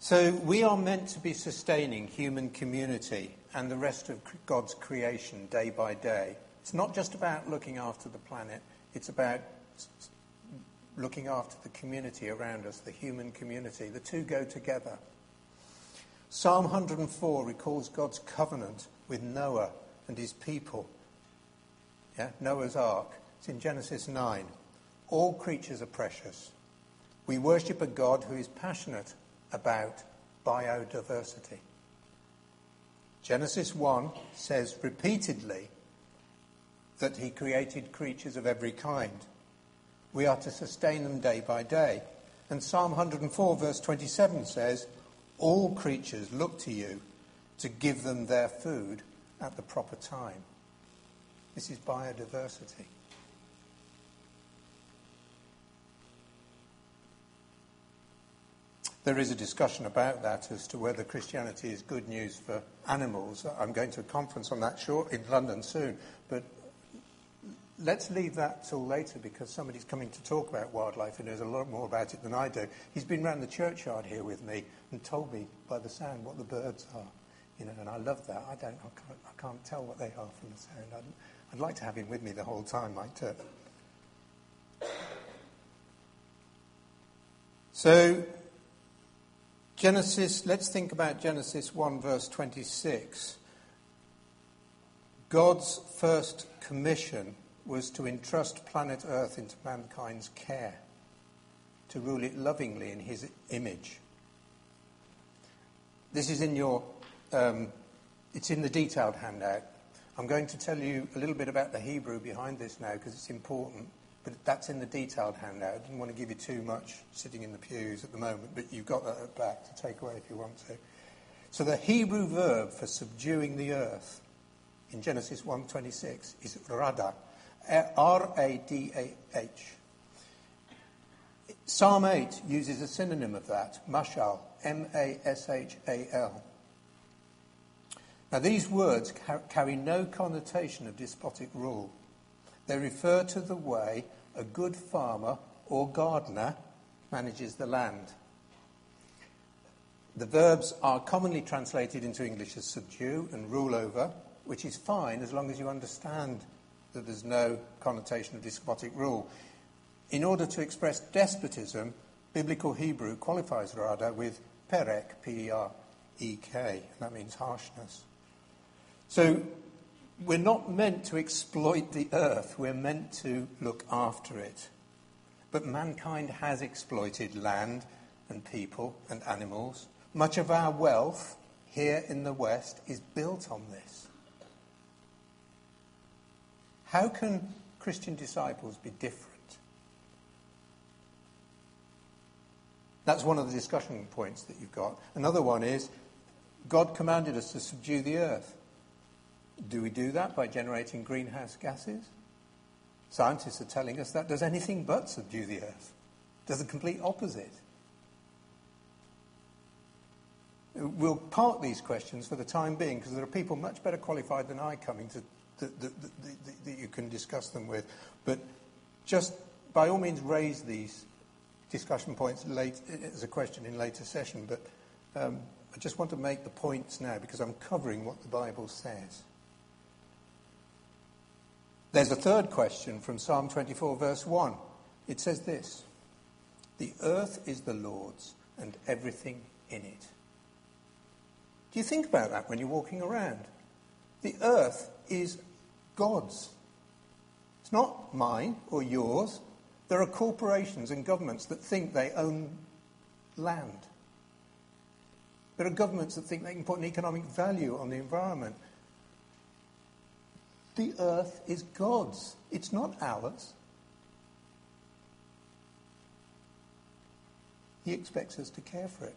So we are meant to be sustaining human community and the rest of God's creation day by day. It's not just about looking after the planet, it's about looking after the community around us, the human community. The two go together. Psalm 104 recalls God's covenant with Noah and his people. Noah's Ark. It's in Genesis 9. All creatures are precious. We worship a God who is passionate about biodiversity. Genesis 1 says repeatedly that he created creatures of every kind. We are to sustain them day by day. And Psalm 104 verse 27 says, all creatures look to you to give them their food at the proper time. This is biodiversity. There is a discussion about that as to whether Christianity is good news for animals. I'm going to a conference on that in London soon, but let's leave that till later because somebody's coming to talk about wildlife and knows a lot more about it than I do. He's been round the churchyard here with me and told me by the sound what the birds are, and I love that. I can't tell what they are from the sound. I'd like to have him with me the whole time, like Turk. So, let's think about Genesis 1 verse 26. God's first commission was to entrust planet Earth into mankind's care, to rule it lovingly in his image. This is in it's in the detailed handout. I'm going to tell you a little bit about the Hebrew behind this now because it's important, but that's in the detailed handout. I didn't want to give you too much sitting in the pews at the moment, but you've got that at the back to take away if you want to. So the Hebrew verb for subduing the earth in Genesis 1:26 is radah, R-A-D-A-H. Psalm 8 uses a synonym of that, mashal, M-A-S-H-A-L. Now these words carry no connotation of despotic rule. They refer to the way a good farmer or gardener manages the land. The verbs are commonly translated into English as subdue and rule over, which is fine as long as you understand that there's no connotation of despotic rule. In order to express despotism, biblical Hebrew qualifies radah with perek, P-E-R-E-K, and that means harshness. So we're not meant to exploit the earth, we're meant to look after it. But mankind has exploited land and people and animals. Much of our wealth here in the West is built on this. How can Christian disciples be different? That's one of the discussion points that you've got. Another one is, God commanded us to subdue the earth. Do we do that by generating greenhouse gases? Scientists are telling us that does anything but subdue the earth. Does the complete opposite. We'll park these questions for the time being because there are people much better qualified than I coming to that you can discuss them with. But just by all means raise these discussion points late as a question in later session. But I just want to make the points now because I'm covering what the Bible says. There's a third question from Psalm 24 verse 1. It says this: the earth is the Lord's and everything in it. Do you think about that when you're walking around? The earth is God's. It's not mine or yours. There are corporations and governments that think they own land. There are governments that think they can put an economic value on the environment. The earth is God's. It's not ours. He expects us to care for it.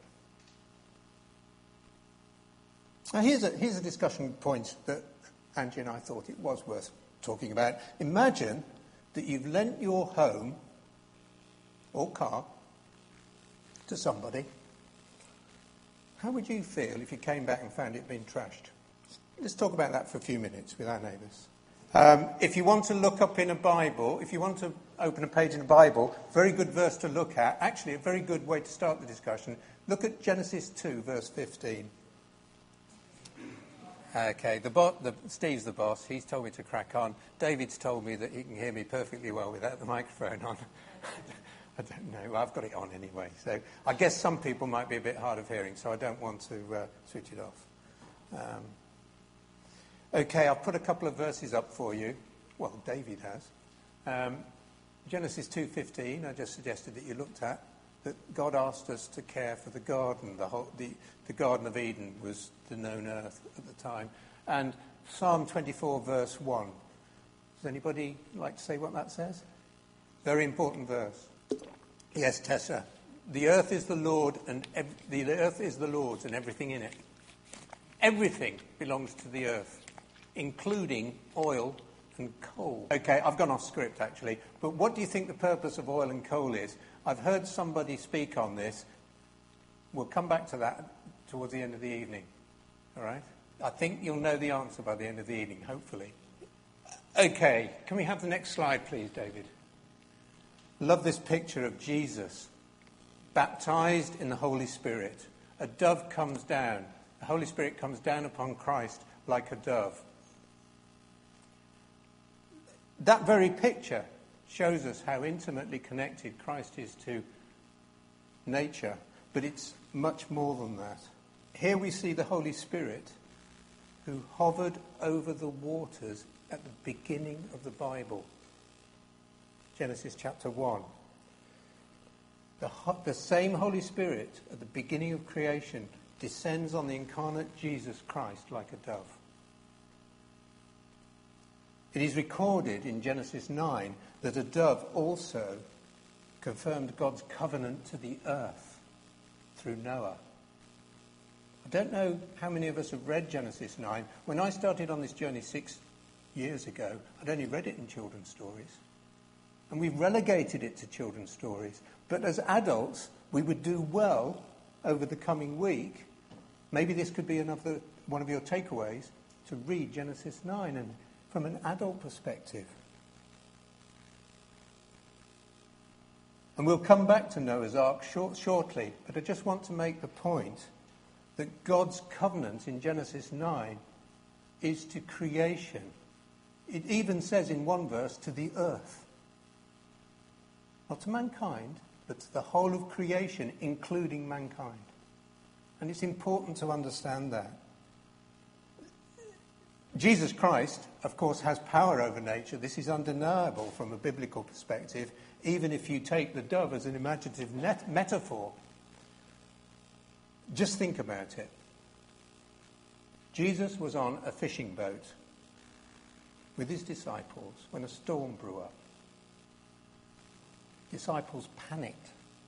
Now here's a discussion point that Angie and I thought it was worth talking about. Imagine that you've lent your home or car to somebody. How would you feel if you came back and found it being trashed? Let's talk about that for a few minutes with our neighbours. If you want to look up in a Bible, if you want to open a page in the Bible, very good verse to look at. Actually, a very good way to start the discussion. Look at Genesis 2, verse 15. Okay, Steve's the boss. He's told me to crack on. David's told me that he can hear me perfectly well without the microphone on. I don't know. I've got it on anyway. So I guess some people might be a bit hard of hearing, so I don't want to switch it off. Okay, I've put a couple of verses up for you. Well, David has. Genesis 2:15, I just suggested that you looked at, that God asked us to care for the garden. The Garden of Eden was the known earth at the time. And Psalm 24, verse 1. Does anybody like to say what that says? Very important verse. Yes, Tessa. The earth is the Lord, and the earth is the Lord's, and everything in it. Everything belongs to the earth, including oil and coal. Okay, I've gone off script actually, but what do you think the purpose of oil and coal is? I've heard somebody speak on this. We'll come back to that towards the end of the evening. All right? I think you'll know the answer by the end of the evening, hopefully. Okay, can we have the next slide, please, David? Love this picture of Jesus, baptized in the Holy Spirit. A dove comes down. The Holy Spirit comes down upon Christ like a dove. That very picture shows us how intimately connected Christ is to nature, but it's much more than that. Here we see the Holy Spirit who hovered over the waters at the beginning of the Bible. Genesis chapter 1. The same Holy Spirit at the beginning of creation descends on the incarnate Jesus Christ like a dove. It is recorded in Genesis 9 that a dove also confirmed God's covenant to the earth through Noah. I don't know how many of us have read Genesis 9. When I started on this journey 6 years ago, I'd only read it in children's stories. And we've relegated it to children's stories. But as adults, we would do well over the coming week. Maybe this could be one of your takeaways, to read Genesis 9 and from an adult perspective. And we'll come back to Noah's Ark shortly, but I just want to make the point that God's covenant in Genesis 9 is to creation. It even says in one verse, to the earth. Not to mankind, but to the whole of creation, including mankind. And it's important to understand that. Jesus Christ, of course, has power over nature. This is undeniable from a biblical perspective, even if you take the dove as an imaginative metaphor. Just think about it. Jesus was on a fishing boat with his disciples when a storm blew up. Disciples panicked.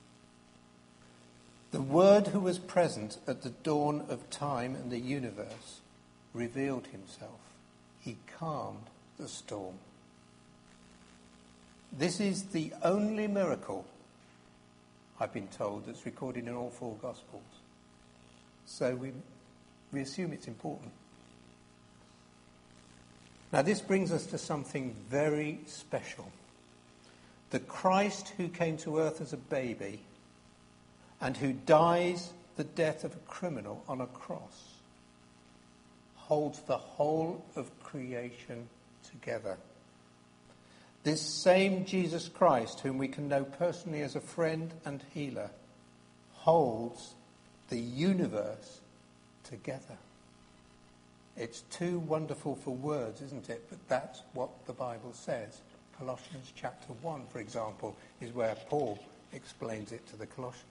The Word who was present at the dawn of time and the universe revealed himself. He calmed the storm. This is the only miracle, I've been told, that's recorded in all four Gospels. So we assume it's important. Now this brings us to something very special. The Christ who came to earth as a baby and who dies the death of a criminal on a cross holds the whole of creation together. This same Jesus Christ, whom we can know personally as a friend and healer, holds the universe together. It's too wonderful for words, isn't it? But that's what the Bible says. Colossians chapter 1, for example, is where Paul explains it to the Colossians.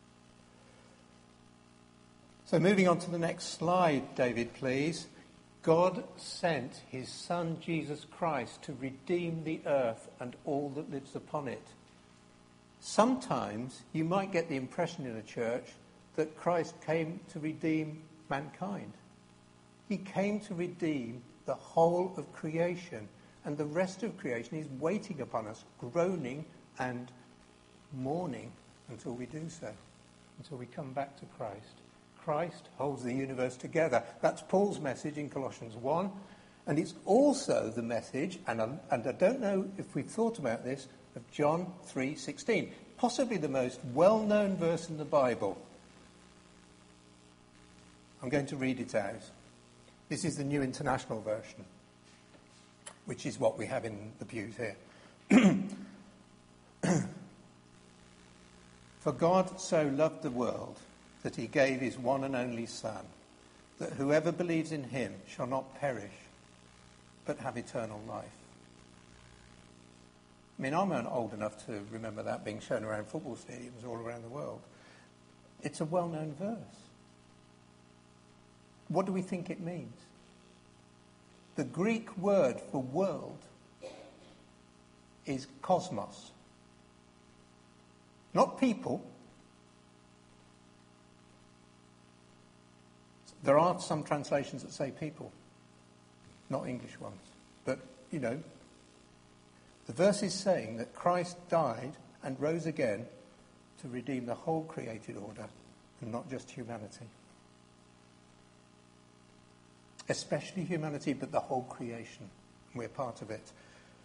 So moving on to the next slide, David, please. God sent his Son, Jesus Christ, to redeem the earth and all that lives upon it. Sometimes you might get the impression in a church that Christ came to redeem mankind. He came to redeem the whole of creation, and the rest of creation is waiting upon us, groaning and mourning until we do so, until we come back to Christ. Christ holds the universe together. That's Paul's message in Colossians 1, and it's also the message, and I don't know if we've thought about this, of John 3:16, possibly the most well-known verse in the Bible. I'm going to read it out. This is the New International Version, which is what we have in the pews here. For God so loved the world that he gave his one and only Son, that whoever believes in him shall not perish, but have eternal life. I mean, I'm old enough to remember that being shown around football stadiums all around the world. It's a well-known verse. What do we think it means? The Greek word for world is cosmos. Not people. There are some translations that say people, not English ones. But, you know, the verse is saying that Christ died and rose again to redeem the whole created order and not just humanity. Especially humanity, but the whole creation. We're part of it.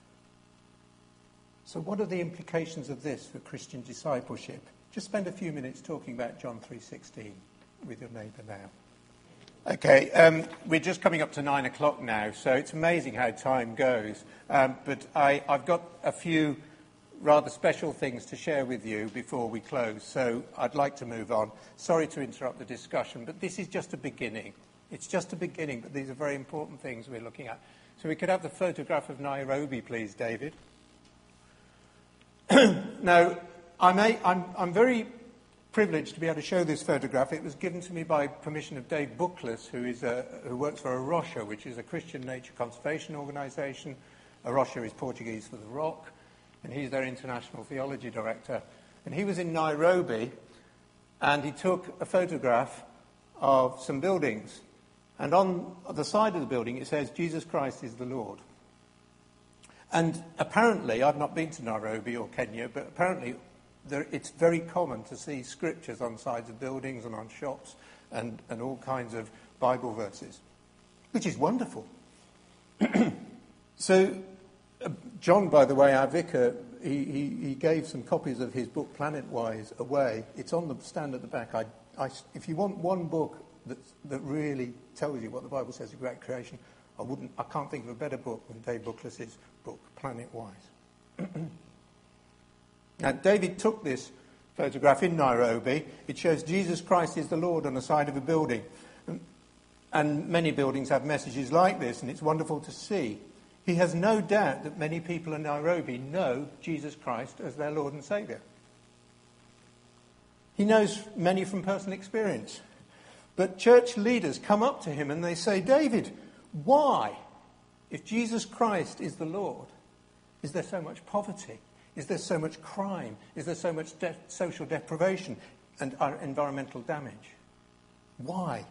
So what are the implications of this for Christian discipleship? Just spend a few minutes talking about John 3:16 with your neighbour now. Okay, we're just coming up to 9 o'clock now, so it's amazing how time goes. But I've got a few rather special things to share with you before we close, so I'd like to move on. Sorry to interrupt the discussion, but this is just a beginning. It's just a beginning, but these are very important things we're looking at. So we could have the photograph of Nairobi, please, David. Now, I'm very privileged to be able to show this photograph. It was given to me by permission of Dave Bookless, who works for Arosha, which is a Christian nature conservation organisation. Arosha is Portuguese for the rock, and he's their international theology director. And he was in Nairobi, and he took a photograph of some buildings. And on the side of the building, it says, Jesus Christ is the Lord. And apparently, I've not been to Nairobi or Kenya, but apparently it's very common to see scriptures on sides of buildings and on shops and all kinds of Bible verses, which is wonderful. So, John, by the way, our vicar, he gave some copies of his book, Planet-Wise, away. It's on the stand at the back. If you want one book that really tells you what the Bible says about creation, I can't think of a better book than Dave Bookless's book, Planet-Wise. Now, David took this photograph in Nairobi. It shows Jesus Christ is the Lord on the side of a building. And many buildings have messages like this, and it's wonderful to see. He has no doubt that many people in Nairobi know Jesus Christ as their Lord and Saviour. He knows many from personal experience. But church leaders come up to him and they say, David, why, if Jesus Christ is the Lord, is there so much poverty? Is there so much crime? Is there so much social deprivation and environmental damage? Why?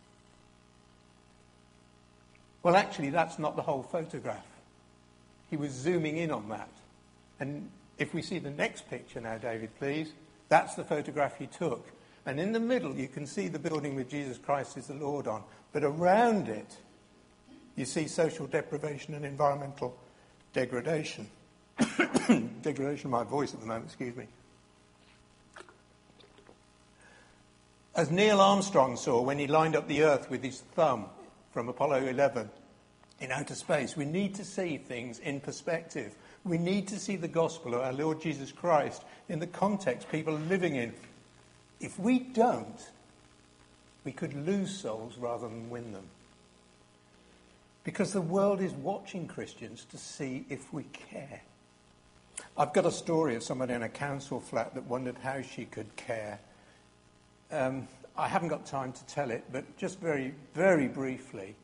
Well, actually, that's not the whole photograph. He was zooming in on that. And if we see the next picture now, David, please, that's the photograph he took. And in the middle, you can see the building with Jesus Christ is the Lord on. But around it, you see social deprivation and environmental degradation. Degradation of my voice at the moment, excuse me. As Neil Armstrong saw when he lined up the Earth with his thumb from Apollo 11 in outer space, we need to see things in perspective. We need to see the gospel of our Lord Jesus Christ in the context people are living in. If we don't, we could lose souls rather than win them. Because the world is watching Christians to see if we care. I've got a story of somebody in a council flat that wondered how she could care. I haven't got time to tell it, but just very, very briefly,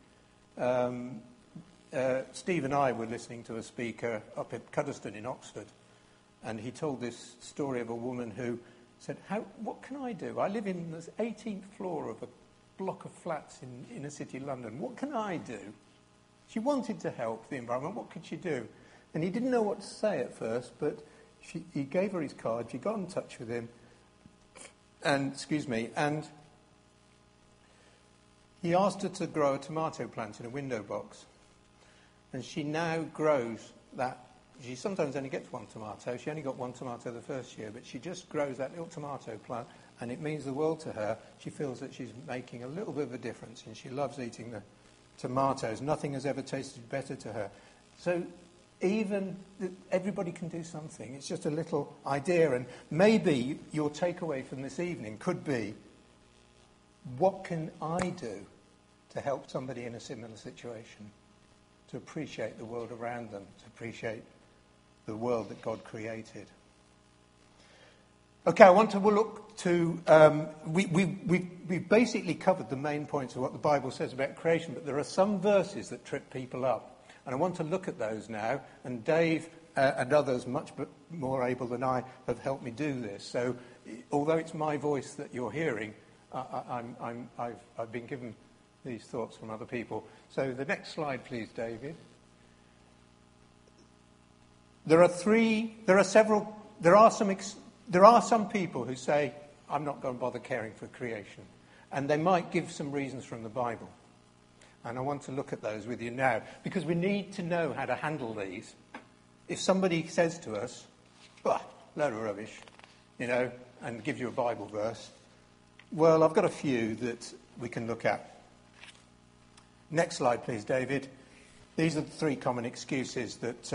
Steve and I were listening to a speaker up at Cuddesdon in Oxford, and he told this story of a woman who said, what can I do? I live in the 18th floor of a block of flats in inner city London. What can I do? She wanted to help the environment. What could she do? And he didn't know what to say at first, but he gave her his card. She got in touch with him, and he asked her to grow a tomato plant in a window box. And she now grows that She sometimes only gets one tomato. She only got one tomato the first year, but she just grows that little tomato plant, and it means the world to her. She feels that she's making a little bit of a difference, and she loves eating the tomatoes. Nothing has ever tasted better to her. So everybody can do something. It's just a little idea, and maybe your takeaway from this evening could be, what can I do to help somebody in a similar situation, to appreciate the world around them, to appreciate the world that God created? Okay, I want to look to... we've basically covered the main points of what the Bible says about creation, but there are some verses that trip people up. And I want to look at those now, and Dave and others, much more able than I, have helped me do this. So although it's my voice that you're hearing, I've been given these thoughts from other people. So the next slide, please, David. There are some people who say, I'm not going to bother caring for creation. And they might give some reasons from the Bible. And I want to look at those with you now, because we need to know how to handle these. If somebody says to us, load of rubbish, and gives you a Bible verse, well, I've got a few that we can look at. Next slide, please, David. These are the 3 common excuses that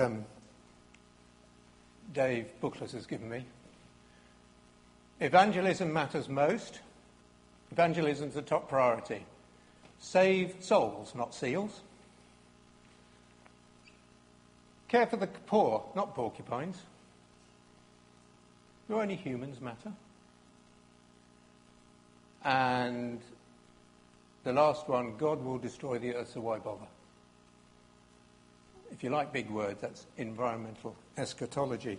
Dave Buckles has given me. Evangelism matters most. Evangelism's the top priority. Save souls, not seals. Care for the poor, not porcupines. Do only humans matter? And the last one, God will destroy the earth, so why bother? If you like big words, that's environmental eschatology.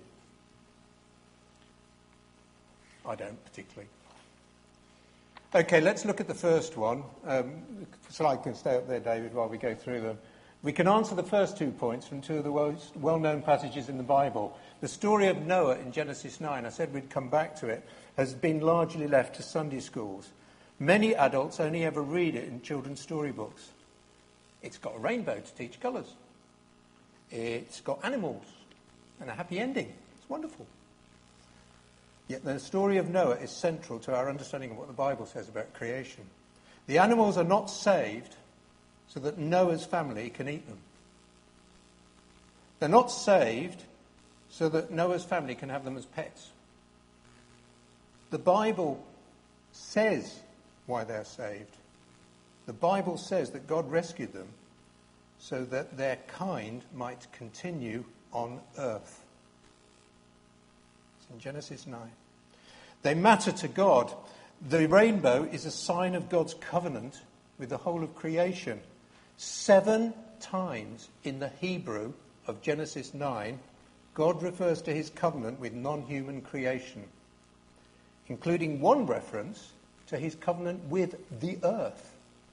I don't particularly. Okay, let's look at the first one. The slide can stay up there, David, while we go through them. We can answer the first 2 points from 2 of the most well-known passages in the Bible. The story of Noah in Genesis 9, I said we'd come back to it, has been largely left to Sunday schools. Many adults only ever read it in children's storybooks. It's got a rainbow to teach colours. It's got animals and a happy ending. It's wonderful. Yet the story of Noah is central to our understanding of what the Bible says about creation. The animals are not saved so that Noah's family can eat them. They're not saved so that Noah's family can have them as pets. The Bible says why they're saved. The Bible says that God rescued them so that their kind might continue on earth. It's in Genesis 9. They matter to God. The rainbow is a sign of God's covenant with the whole of creation. 7 times in the Hebrew of Genesis 9, God refers to his covenant with non-human creation, including one reference to his covenant with the earth.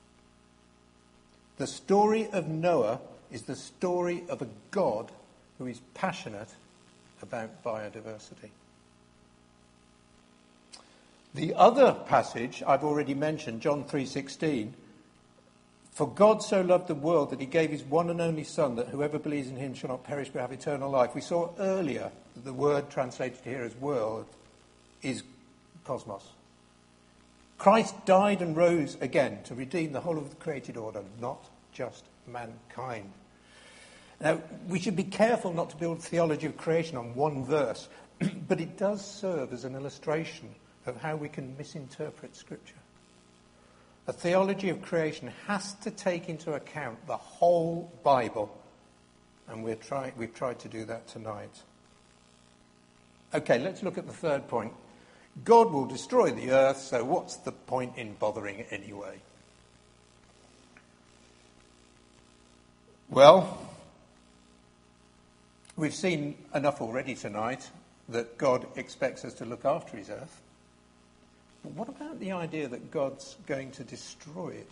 The story of Noah is the story of a God who is passionate about biodiversity. The other passage I've already mentioned, John 3:16, for God so loved the world that he gave his one and only Son, that whoever believes in him shall not perish but have eternal life. We saw earlier that the word translated here as world is cosmos. Christ died and rose again to redeem the whole of the created order, not just mankind. Now, we should be careful not to build theology of creation on one verse, but it does serve as an illustration of how we can misinterpret Scripture. A theology of creation has to take into account the whole Bible, and we've tried to do that tonight. Okay, let's look at the third point. God will destroy the earth, so what's the point in bothering anyway? Well, we've seen enough already tonight that God expects us to look after his earth. But what about the idea that God's going to destroy it?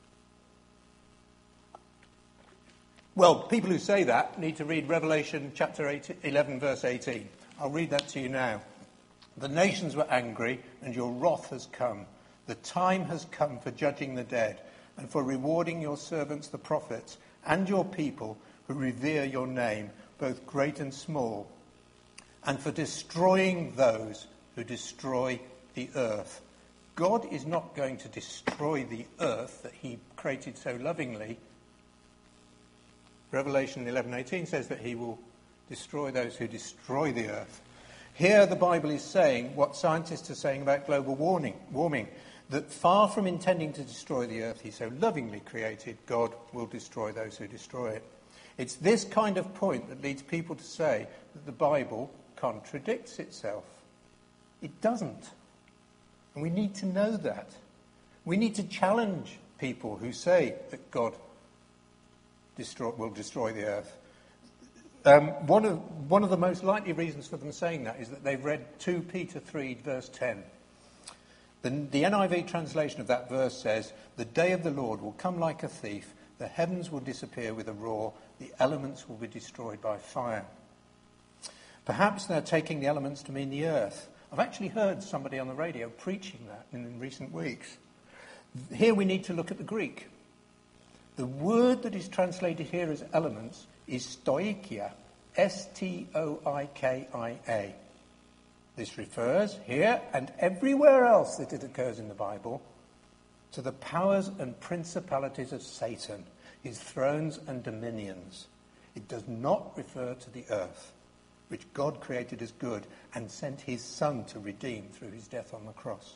Well, people who say that need to read Revelation chapter 11, verse 18. I'll read that to you now. The nations were angry, and your wrath has come. The time has come for judging the dead, and for rewarding your servants the prophets, and your people who revere your name. both great and small, and for destroying those who destroy the earth. God is not going to destroy the earth that he created so lovingly. Revelation 11:18 says that he will destroy those who destroy the earth. Here the Bible is saying what scientists are saying about global warming, that far from intending to destroy the earth he so lovingly created, God will destroy those who destroy it. It's this kind of point that leads people to say that the Bible contradicts itself. It doesn't. And we need to know that. We need to challenge people who say that God will destroy the earth. One of the most likely reasons for them saying that is that they've read 2 Peter 3, verse 10. The NIV translation of that verse says, "The day of the Lord will come like a thief, the heavens will disappear with a roar, the elements will be destroyed by fire." Perhaps they're taking the elements to mean the earth. I've actually heard somebody on the radio preaching that in recent weeks. Here we need to look at the Greek. The word that is translated here as elements is stoikia, S-T-O-I-K-I-A. This refers here and everywhere else that it occurs in the Bible to the powers and principalities of Satan, his thrones and dominions. It does not refer to the earth, which God created as good and sent his Son to redeem through his death on the cross.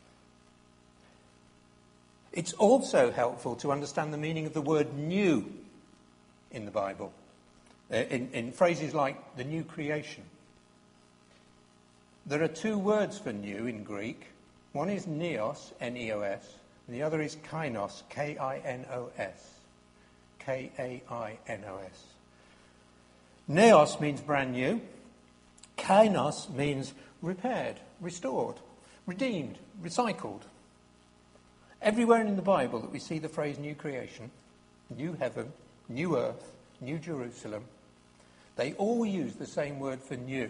It's also helpful to understand the meaning of the word new in the Bible, in phrases like the new creation. There are 2 words for new in Greek. One is neos, N-E-O-S, and the other is kainos, K-I-N-O-S, K-A-I-N-O-S. Neos means brand new. Kainos means repaired, restored, redeemed, recycled. Everywhere in the Bible that we see the phrase new creation, new heaven, new earth, new Jerusalem, they all use the same word for new.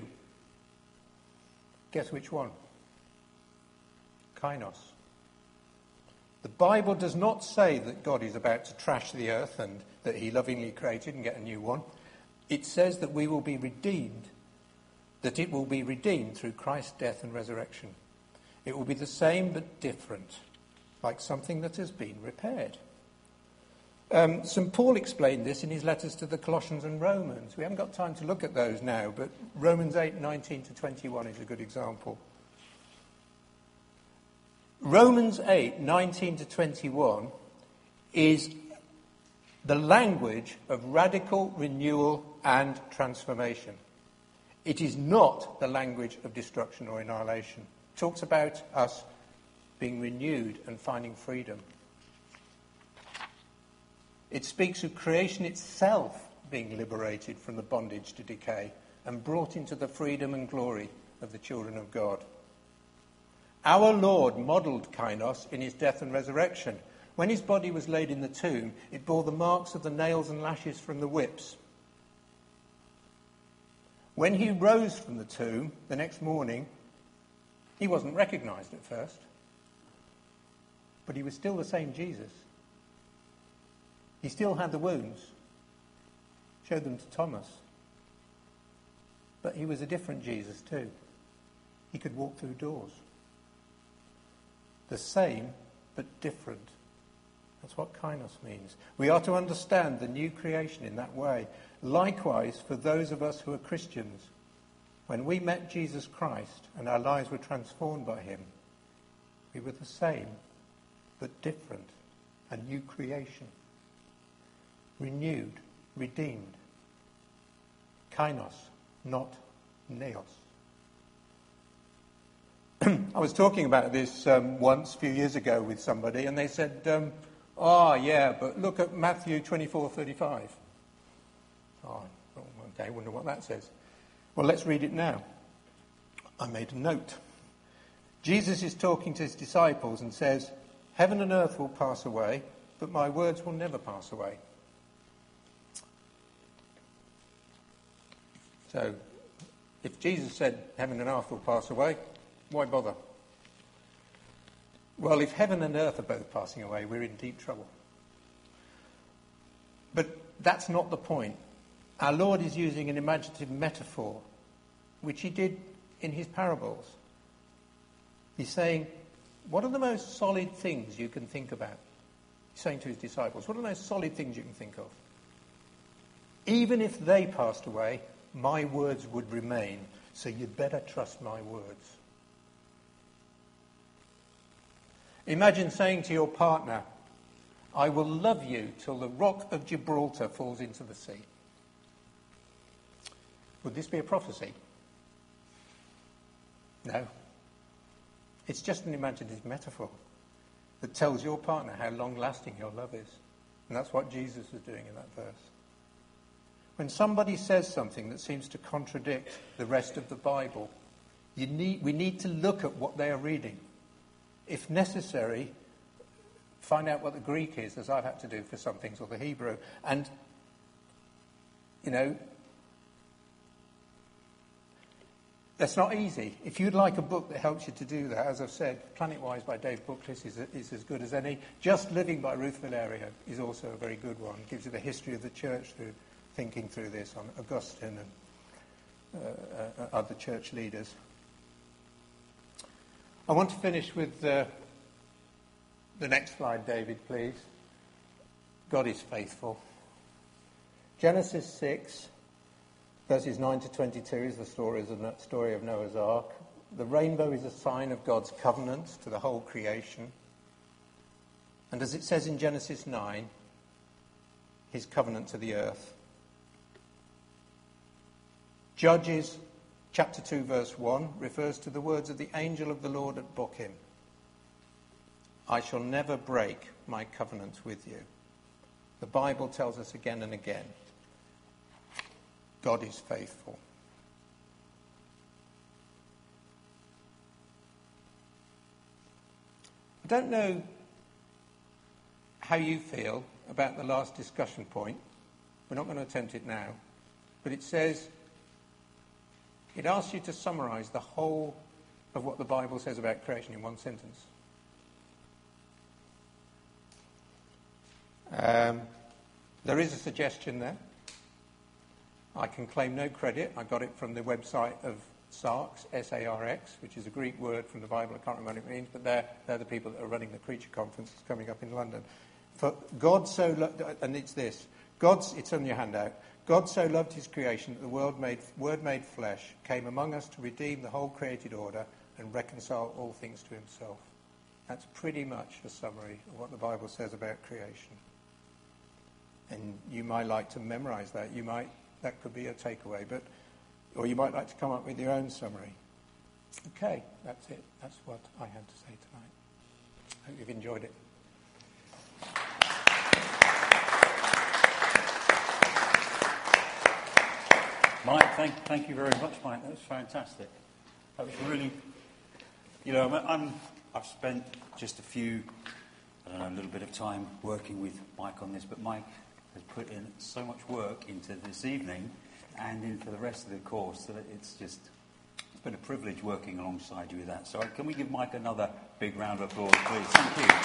Guess which one? Kainos. The Bible does not say that God is about to trash the earth and that he lovingly created and get a new one. It says that we will be redeemed, that it will be redeemed through Christ's death and resurrection. It will be the same but different, like something that has been repaired. St. Paul explained this in his letters to the Colossians and Romans. We haven't got time to look at those now, but Romans 8, 19 to 21 is a good example. Romans 8, 19 to 21 is the language of radical renewal and transformation. It is not the language of destruction or annihilation. It talks about us being renewed and finding freedom. It speaks of creation itself being liberated from the bondage to decay and brought into the freedom and glory of the children of God. Our Lord modelled kainos in his death and resurrection. When his body was laid in the tomb, it bore the marks of the nails and lashes from the whips. When he rose from the tomb the next morning, he wasn't recognised at first, but he was still the same Jesus. He still had the wounds, showed them to Thomas, but he was a different Jesus too. He could walk through doors. The same, but different. That's what kainos means. We are to understand the new creation in that way. Likewise, for those of us who are Christians, when we met Jesus Christ and our lives were transformed by him, we were the same, but different, a new creation. Renewed, redeemed. Kainos, not neos. I was talking about this once, a few years ago, with somebody, and they said, but look at Matthew 24:35. Okay, I wonder what that says. Well, let's read it now. I made a note. Jesus is talking to his disciples and says, "Heaven and earth will pass away, but my words will never pass away." So, if Jesus said heaven and earth will pass away, why bother? Well, if heaven and earth are both passing away, we're in deep trouble. But that's not the point. our Lord is using an imaginative metaphor, which he did in his parables. He's saying, what are the most solid things you can think about? He's saying to his disciples, what are the most solid things you can think of? Even if they passed away, my words would remain, so you'd better trust my words. Imagine saying to your partner, I will love you till the rock of Gibraltar falls into the sea. Would this be a prophecy? No. It's just an imaginative metaphor that tells your partner how long-lasting your love is. And that's what Jesus is doing in that verse. When somebody says something that seems to contradict the rest of the Bible, we need to look at what they are reading. If necessary, find out what the Greek is, as I've had to do for some things, or the Hebrew. And, that's not easy. If you'd like a book that helps you to do that, as I've said, Planet-Wise by Dave Bookless is as good as any. Just Living by Ruth Valerio is also a very good one. It gives you the history of the church through thinking through this on Augustine and other church leaders. I want to finish with the next slide, David, please. God is faithful. Genesis 6, verses 9 to 22 is the story of Noah's Ark. The rainbow is a sign of God's covenant to the whole creation. And as it says in Genesis 9, his covenant to the earth. Judges chapter 2 verse 1 refers to the words of the angel of the Lord at Bochim. I shall never break my covenant with you. The Bible tells us again and again, God is faithful. I don't know how you feel about the last discussion point. We're not going to attempt it now. But it says, it asks you to summarise the whole of what the Bible says about creation in one sentence. There is a suggestion there. I can claim no credit. I got it from the website of SARX, S-A-R-X, which is a Greek word from the Bible. I can't remember what it means, but they're the people that are running the Preacher Conference that's coming up in London. For God so loved, and it's this, it's on your handout. God so loved his creation that the Word made flesh came among us to redeem the whole created order and reconcile all things to himself. That's pretty much a summary of what the Bible says about creation. And you might like to memorize that. That could be a takeaway, or you might like to come up with your own summary. Okay, that's it. That's what I had to say tonight. Hope you've enjoyed it. Mike, thank you very much, Mike. That was fantastic. That was really, I've spent just a little bit of time working with Mike on this, but Mike has put in so much work into this evening and into the rest of the course that it's been a privilege working alongside you with that. So can we give Mike another big round of applause, please? Thank you.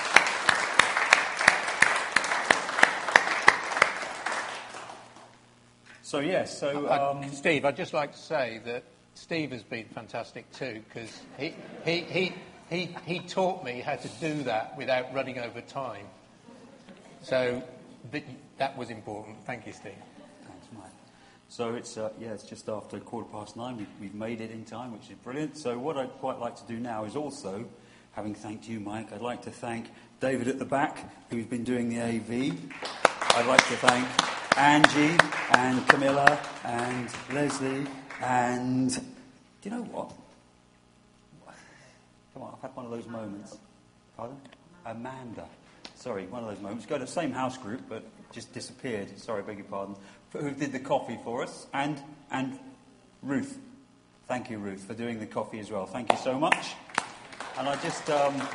Steve, I'd just like to say that Steve has been fantastic too, because he taught me how to do that without running over time. So that was important. Thank you, Steve. Thanks, Mike. So it's just after 9:15. We've made it in time, which is brilliant. So what I'd quite like to do now is also, having thanked you, Mike, I'd like to thank David at the back, who's been doing the AV. I'd like to thank Angie and Camilla and Leslie and, do you know what? Come on, I've had one of those moments. Pardon? Amanda. Sorry, one of those moments. Go to the same house group, but just disappeared. Sorry, beg your pardon. Who did the coffee for us. And Ruth. Thank you, Ruth, for doing the coffee as well. Thank you so much. And I just...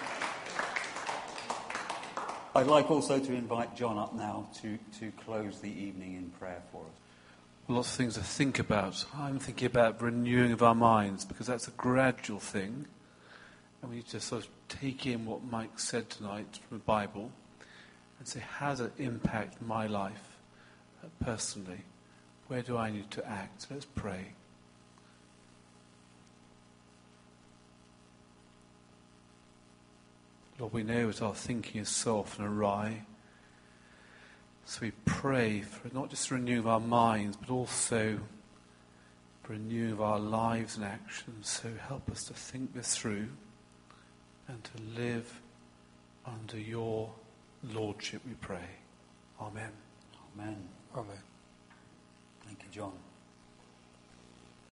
I'd like also to invite John up now to close the evening in prayer for us. Lots of things to think about. I'm thinking about renewing of our minds, because that's a gradual thing. And we need to sort of take in what Mike said tonight from the Bible and say, how does it impact my life personally? Where do I need to act? Let's pray. Lord, we know that our thinking is so often awry. So we pray for not just the renewing of our minds, but also for renewing of our lives and actions. So help us to think this through and to live under your lordship, we pray. Amen. Amen. Amen. Thank you, John.